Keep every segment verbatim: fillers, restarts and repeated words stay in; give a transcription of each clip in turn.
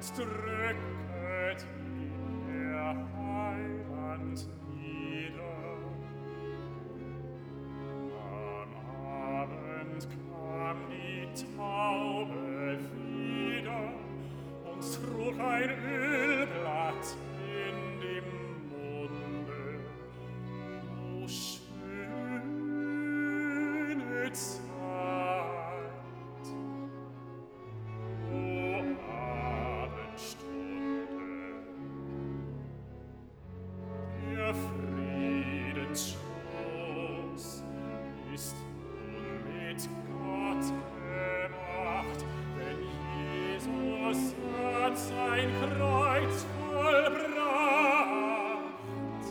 drücket ihn der Heiland nieder. Am Abend kam die Taube wieder und trug ein Ölblatt in dem Munde. O schöne Zeit, o Abendstunde, der Friedensschluss ist nun mit Gott gemacht, wenn Jesus hat sein Kreuz vollbracht.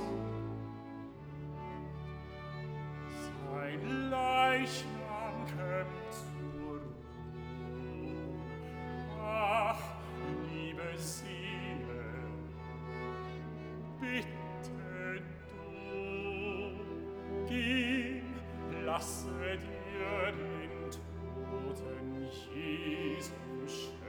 Sein Leichnam kömmt zur Ruhe. Ach, liebe Seele, bitte du, geh, lasse dir den toten Jesus